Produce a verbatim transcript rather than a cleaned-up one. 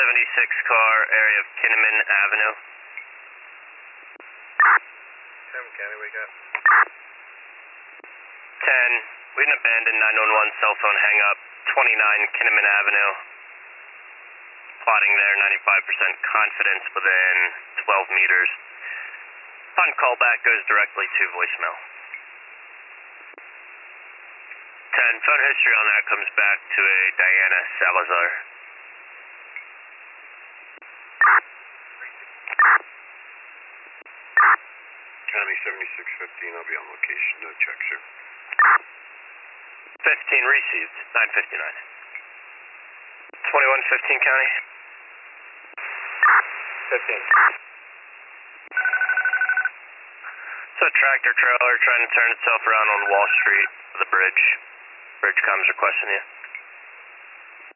seventy-six car, area of Kinnaman Avenue. Tim County, wake up. ten, we had an abandoned nine one one cell phone hang up, twenty-nine Kinnaman Avenue. Plotting there, ninety-five percent confidence within twelve meters. On callback goes directly to voicemail. ten, phone history on that comes back to a Diana Salazar. County seventy-six fifteen, I'll be on location, no check, sir. fifteen received, nine fifty-nine. twenty-one fifteen County. fifteen. So a tractor trailer trying to turn itself around on Wall Street, the bridge. Bridge comes requesting you.